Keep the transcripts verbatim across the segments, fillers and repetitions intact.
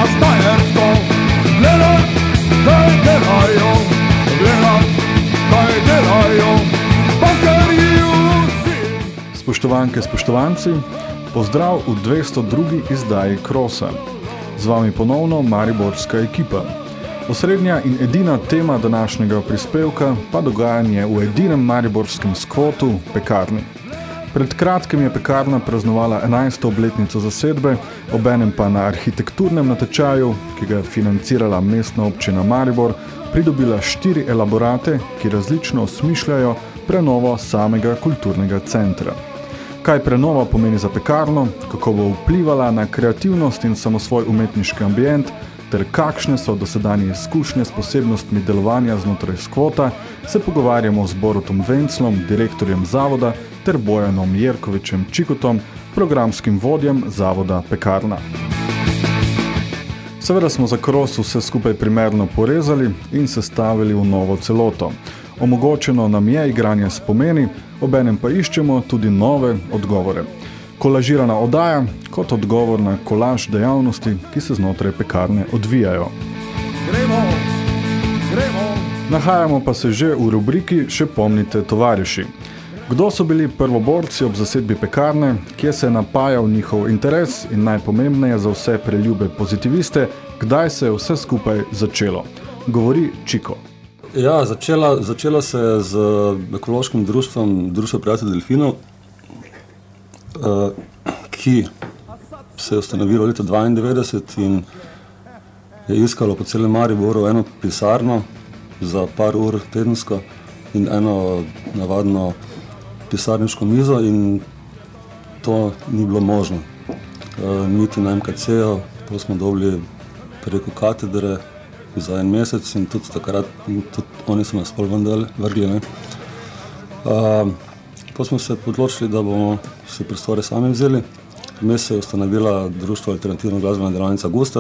Štajersko, gledaj, kaj delajo, gledaj, kaj delajo, bankerji vsi. Spoštovanke, spoštovanci, pozdrav v dvesto drugi izdaji Krosa. Z vami ponovno mariborska ekipa. Osrednja in edina tema današnjega prispevka pa dogajanje v edinem mariborskem skvotu, Pekarni. Pred kratkim je Pekarna praznovala enajsto obletnico zasedbe, obenem pa na arhitekturnem natečaju, ki ga je financirala mestna občina Maribor, pridobila štiri elaborate, ki različno osmišljajo prenovo samega kulturnega centra. Kaj prenova pomeni za Pekarno, kako bo vplivala na kreativnost in samosvoj umetniški ambient, ter kakšne so dosedanje izkušnje s posebnostmi delovanja znotraj skvota, se pogovarjamo z Borutom Venclom, direktorjem zavoda, ter Bojanom Jerkovičem Čikotom, programskim vodjem zavoda Pekarna. Seveda smo za Kros vse skupaj primerno porezali in sestavili v novo celoto. Omogočeno nam je igranje s pomeni, obenem pa iščemo tudi nove odgovore. Kolažirana oddaja kot odgovor na kolaž dejavnosti, ki se znotraj Pekarne odvijajo. Gremo, gremo. Nahajamo pa se že v rubriki Še pomnite tovariši. Kdo so bili prvoborci ob zasedbi Pekarne, kje se je napajal njihov interes in najpomembneje za vse preljube pozitiviste, kdaj se je vse skupaj začelo? Govori Čiko. Ja, začela, začela se je z ekološkim društvom Društvo prijateljev delfinov, ki se je ustanovilo leta dvaindevetdeset in je iskalo po celem Mariboru eno pisarno za par ur tedensko in eno navadno pisarniško mizo, in to ni bilo možno. Niti na em ka ce-ju, to smo dobili preko katedre za en mesec in tudi takrat, tudi oni so nas pol vendar vrgli. Ne? Uh, pa smo se odločili, da bomo se prostore sami vzeli. Vmes se je ustanovila Društvo alternativno glasbena delavnica Gustav,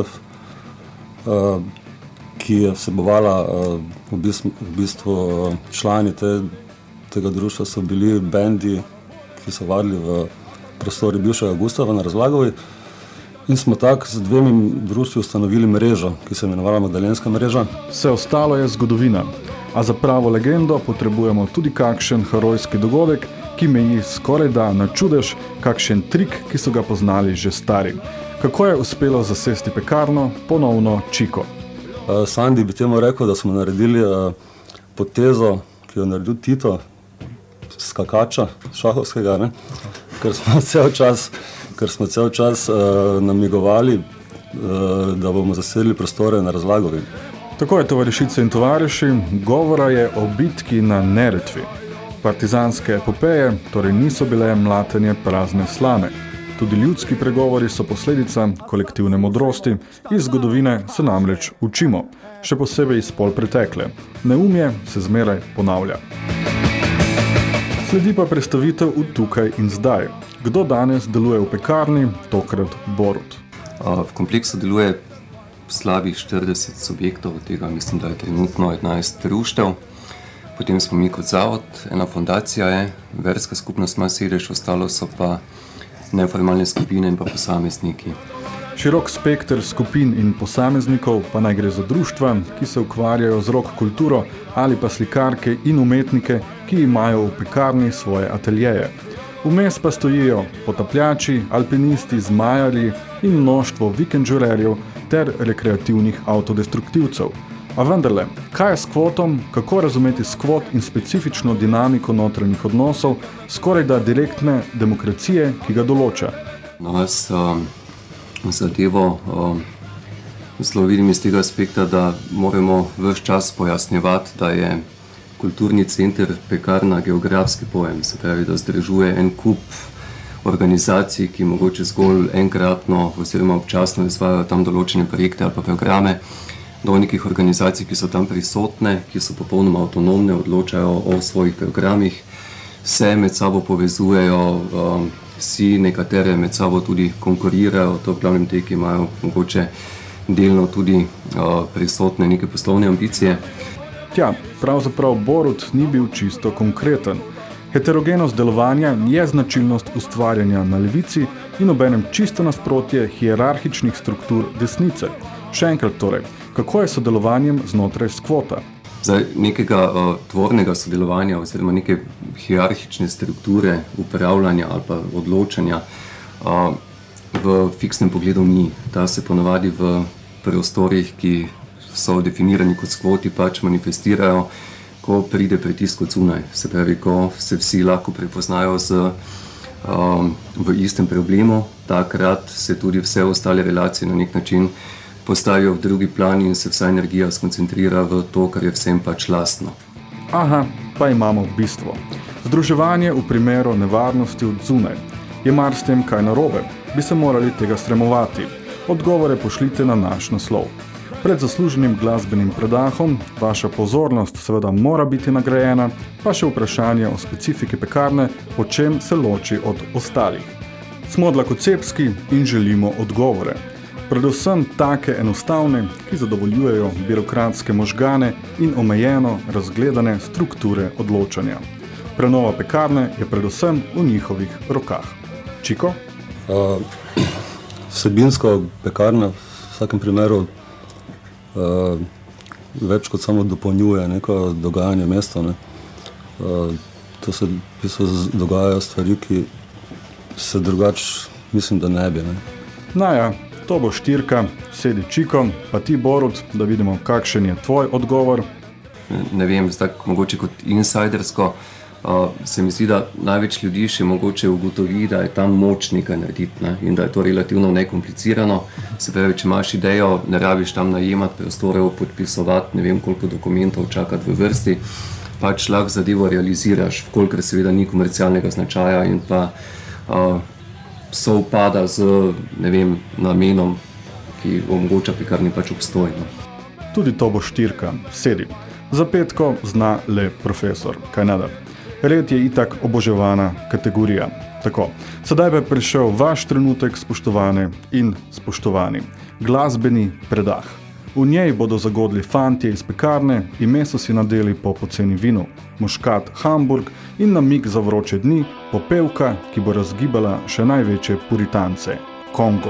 uh, ki je vsebovala uh, v bistvu, v bistvu uh, člani te, tega društva so bili bendi, ki so vadili v prostori bivšega Gustava na Razlagovi. In smo tako z dvemi društvi ustanovili mrežo, ki se imenovala Magdalenska mreža. Vse ostalo je zgodovina, a za pravo legendo potrebujemo tudi kakšen herojski dogodek, ki meji skoraj da na čudež, kakšen trik, ki so ga poznali že stari. Kako je uspelo zasesti Pekarno, ponovno Čiko? Uh, Sandi bi temu rekel, da smo naredili uh, potezo, ki jo naredil Tito, skakača šahovskega, ne? Ker smo cel čas ker smo cel čas uh, namigovali, uh, da bomo zasedli prostore na Razlagovi. Tako je, tovarišice in tovariši, govora je o bitki na Neretvi. Partizanske epopeje torej niso bile mlatenje prazne slame. Tudi ljudski pregovori so posledica kolektivne modrosti, iz zgodovine se namreč učimo, še posebej iz polpretekle. Neumje se zmeraj ponavlja. Sledi pa predstavitev v tukaj in zdaj. Kdo danes deluje v Pekarni, tokrat Borut? V kompleksu deluje slabih štirideset subjektov, od tega mislim, da je trenutno enajst društev. Potem smo mi kot zavod, ena fundacija je, verska skupnost ima sedež, ostalo so pa neformalne skupine in pa posamezniki. Širok spekter skupin in posameznikov, pa naj gre za društva, ki se ukvarjajo z rock kulturo, ali pa slikarke in umetnike, ki imajo v Pekarni svoje ateljeje. Vmes pa stojijo potapljači, alpinisti, zmajarji in mnoštvo vikendžurerjev ter rekreativnih avtodestruktivcev. A vendarle, kaj je s skvotom, kako razumeti skvot in specifično dinamiko notranjih odnosov, skoraj da direktne demokracije, ki ga določa? No, jaz um, zadevo um, zelo vidim iz tega aspekta, da moramo ves čas pojasnjevati, da je kulturni center Pekarna geografski pojem, se pravi, da združuje en kup organizacij, ki mogoče zgolj enkratno oziroma občasno izvajajo tam določene projekte ali pa programe, do nekih organizacij, ki so tam prisotne, ki so popolnoma avtonomne, odločajo o svojih programih, vse med sabo povezujejo, um, vsi nekatere med sabo tudi konkurirajo, to v glavnem te, ki imajo mogoče delno tudi uh, prisotne neke poslovne ambicije. Tja, pravzaprav Borut ni bil čisto konkreten. Heterogenost delovanja je značilnost ustvarjanja na levici in obenem čisto nasprotje hierarhičnih struktur desnice. Še enkrat torej, kako je sodelovanjem znotraj skvota? Zdaj, nekega uh, tvornega sodelovanja oziroma neke hierarhične strukture upravljanja ali pa odločanja uh, v fiksnem pogledu ni. Ta se ponavadi v prostorih, ki so definirani kot skvoti, pač manifestirajo, ko pride pritisk od zunaj. Se pravi, ko se vsi lahko prepoznajo z, um, v istem problemu, takrat se tudi vse ostale relacije na nek način postavijo v drugi plan in se vsa energija skoncentrira v to, kar je vsem pač lastno. Aha, pa imamo bistvo. Združevanje v primeru nevarnosti od zunaj. Je mar s tem kaj narobe? Bi se morali tega stremovati? Odgovore pošljite na naš naslov. Pred zasluženim glasbenim predahom vaša pozornost seveda mora biti nagrajena, pa še vprašanje o specifiki pekarne, po čem se loči od ostalih. Smo dlakocepski in želimo odgovore. Predvsem take enostavne, ki zadovoljujejo birokratske možgane in omejeno razgledane strukture odločanja. Prenova pekarne je predvsem v njihovih rokah. Čiko? Uh, vsebinsko pekarna v vsakem primeru uh, več kot samo dopolnjuje neko dogajanje mesta. Ne? Uh, to se dogajajo stvari, ki se drugač mislim, da ne bi. Ne? Naja, to bo štirka, sedi Čiko, pa ti Borut, da vidimo, kakšen je tvoj odgovor. Ne vem, zdaj mogoče kot insidersko, uh, se mi zdi, da največ ljudi še mogoče ugotovi, da je tam moč nekaj narediti, ne? In da je to relativno nekomplicirano. Se pravi, če imaš idejo, ne rabiš tam najemati prostorov, podpisovati, ne vem koliko dokumentov, čakati v vrsti, pač lahko zadevo realiziraš, vkolikor seveda ni komercialnega značaja in pa uh, sovpada z, ne vem, namenom, ki omogoča pekarni pač obstoj. No? Tudi to bo štirka, sedi. Za petko zna le profesor, kaj nada. Red je itak oboževana kategorija. Tako, sedaj pa je prišel vaš trenutek, spoštovane in spoštovani. Glasbeni predah. V njej bodo zagodli fantje iz pekarne, ime so si nadeli po poceni vinu, muškat Hamburg in namig za vroče dni, popevka, ki bo razgibala še največje puritance, Kongo.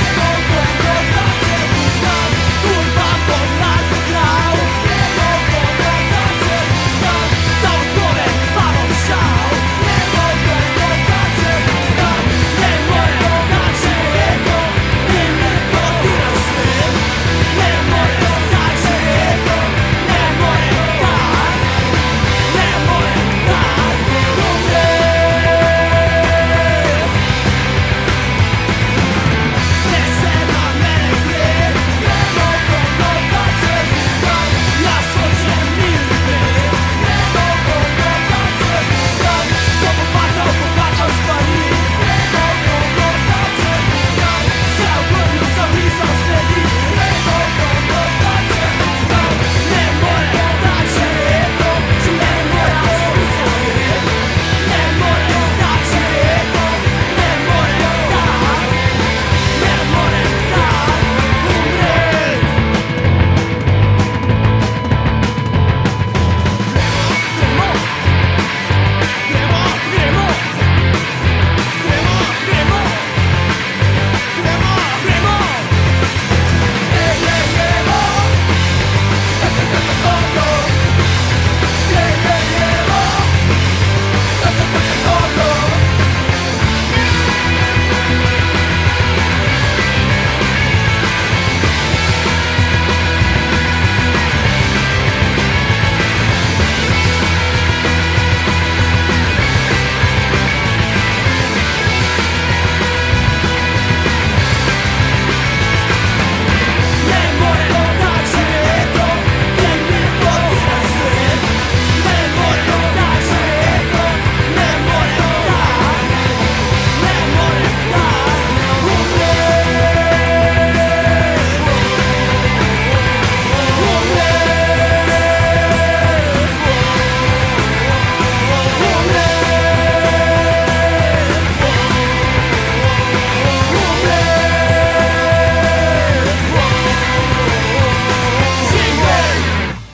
Turba poznać grał,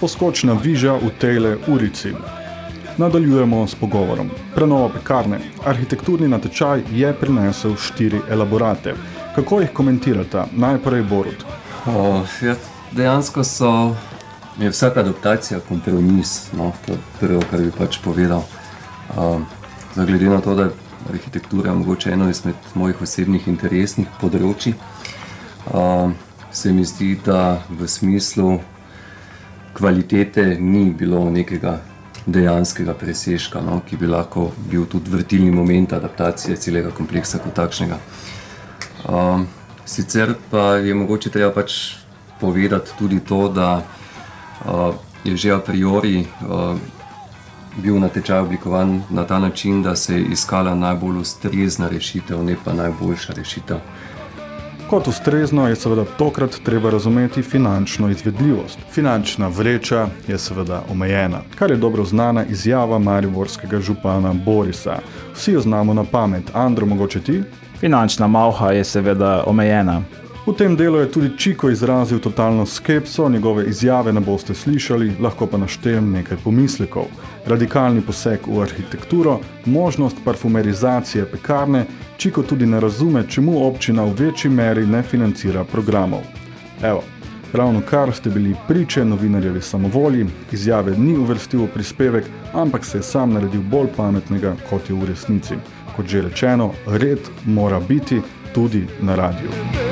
poskočna viža v tejle urici. Nadaljujemo s pogovorom. Prenova pekarne. Arhitekturni natečaj je prinesel štiri elaborate. Kako jih komentirata? Najprej Borut. O, ja, dejansko so, je vsaka adaptacija kompromis, no, to je prvo, kar bi pač povedal. Uh, glede na to, da je arhitektura mogoče eno izmed mojih osebnih interesnih področij, uh, se mi zdi, da v smislu kvalitete ni bilo nekega dejanskega presežka, no, ki bi lahko bil tudi vrtilni moment adaptacije celega kompleksa kot takšnega. Uh, sicer pa je mogoče treba pač povedati tudi to, da uh, je že a priori uh, bil natečaj oblikovan na ta način, da se je iskala najbolj ustrezna rešitev, ne pa najboljša rešitev. Kot ustrezno je seveda tokrat treba razumeti finančno izvedljivost. Finančna vreča je seveda omejena, kar je dobro znana izjava mariborskega župana Borisa. Vsi jo znamo na pamet. Andro, mogoče ti? Finančna malha je seveda omejena. V tem delu je tudi Čiko izrazil totalno skepso, njegove izjave ne boste slišali, lahko pa naštejem nekaj pomislekov. Radikalni poseg v arhitekturo, možnost parfumerizacije pekarne, Čiko tudi ne razume, čemu občina v večji meri ne financira programov. Evo, ravno kar ste bili priče novinarjevi samovolji, izjave ni uvrstil v prispevek, ampak se je sam naredil bolj pametnega, kot je v resnici. Kot že rečeno, red mora biti tudi na radiju.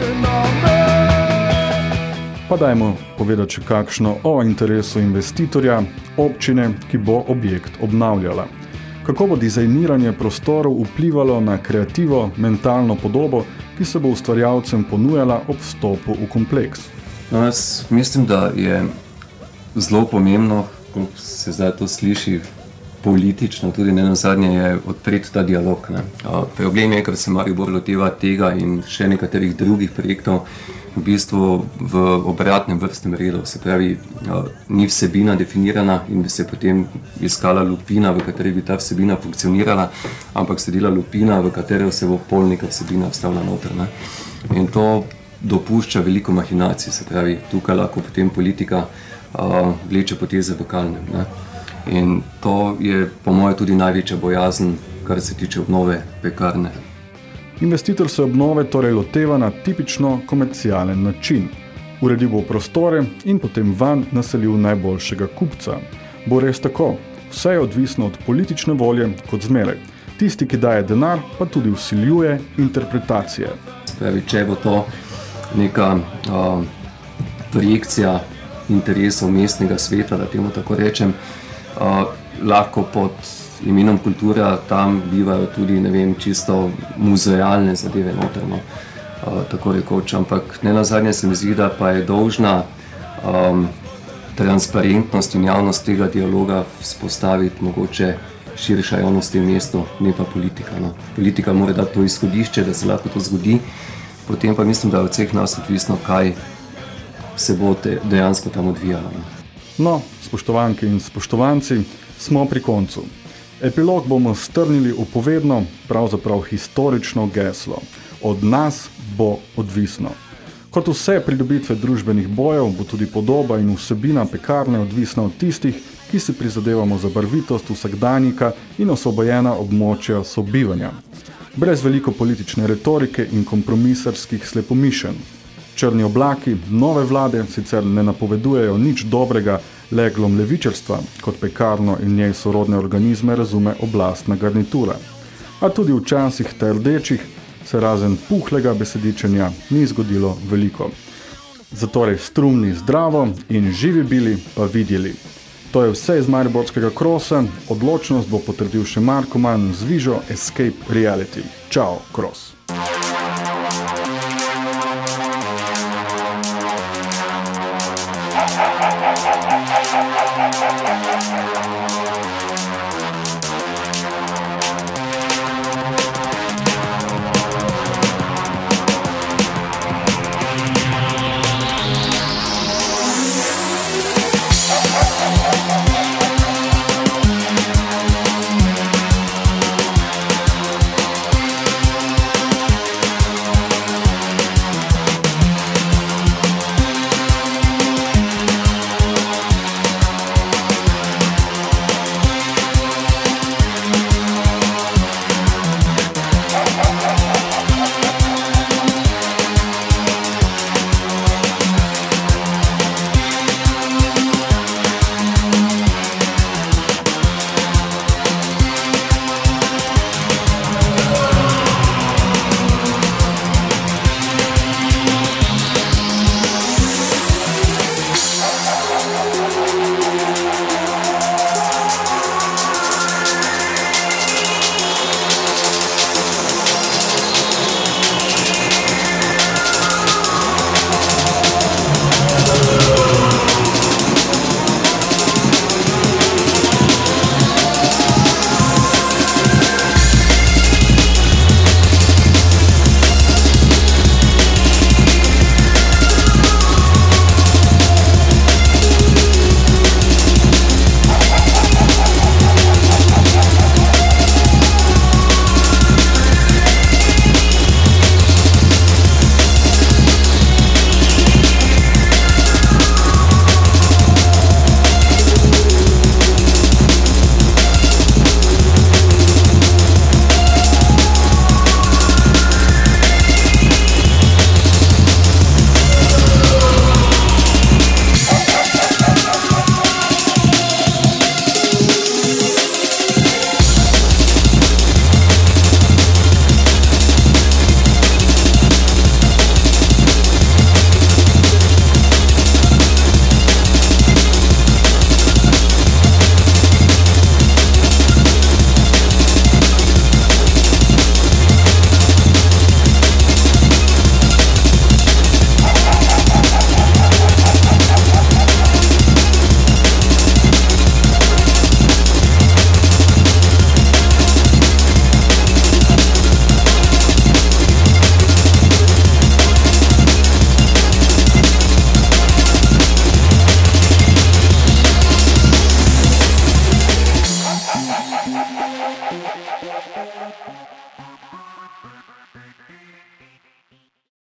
Pa dajmo povedati še kakšno o interesu investitorja, občine, ki bo objekt obnavljala. Kako bo dizajniranje prostorov vplivalo na kreativo, mentalno podobo, ki se bo ustvarjalcem ponujala ob vstopu v kompleks? No, jaz mislim, da je zelo pomembno, ko se zdaj to sliši politično, tudi nenazadnje je odpret ta dialog. Ne. Problem je, ker se Maribor loteva tega in še nekaterih drugih projektov v bistvu v obratnem vrstnem redu. Se pravi, ni vsebina definirana in bi se potem iskala lupina, v kateri bi ta vsebina funkcionirala, ampak se dela lupina, v katero se bo pol neka vsebina vstavila noter. Ne. In to dopušča veliko mahinacij, se pravi, tukaj lahko potem politika uh, vleče poteze v kalnem. Ne. In to je po moje tudi največja bojazen, kar se tiče obnove pekarne. Investitor se obnove torej loteva na tipično komercialen način. Uredil bo prostore in potem van naselil najboljšega kupca. Bo res tako? Vse je odvisno od politične volje kot zmeraj. Tisti, ki daje denar, pa tudi vsiljuje interpretacije. Spravi, če bo to neka uh, projekcija interesov mestnega sveta, da temu tako rečem, uh, lahko pod imenom kultura tam bivajo tudi, ne vem, čisto muzealne zadeve noterno, uh, tako rekoč, ampak nenazadnje se mi zdi, da pa je dolžna um, transparentnost in javnost tega dialoga vzpostaviti mogoče širša javnost v mestu, ne pa politika. No. Politika mora dati to izhodišče, da se lahko to zgodi, potem pa mislim, da je od vseh nas odvisno, kaj se bo te dejansko tam odvijalo. No. no, spoštovanke in spoštovanci, smo pri koncu. Epilog bomo strnili v povedno, pravzaprav historično geslo. Od nas bo odvisno. Kot vse pridobitve družbenih bojev, bo tudi podoba in vsebina pekarne odvisna od tistih, ki si prizadevamo za barvitost vsakdanjika in osvobojena območja sobivanja. Brez veliko politične retorike in kompromisarskih slepomišenj. Črni oblaki nove vlade sicer ne napovedujejo nič dobrega, leglom levičarstva, kot pekarno in njej sorodne organizme razume oblastna garnitura. A tudi v časih te rdečih se razen puhlega besedičenja ni zgodilo veliko. Zatorej strumni zdravo in živi bili pa videli. To je vse iz mariborskega krosa, odločnost bo potrdil še Marko Mann z Vižo Escape Reality. Čau, Kros! Ha ha!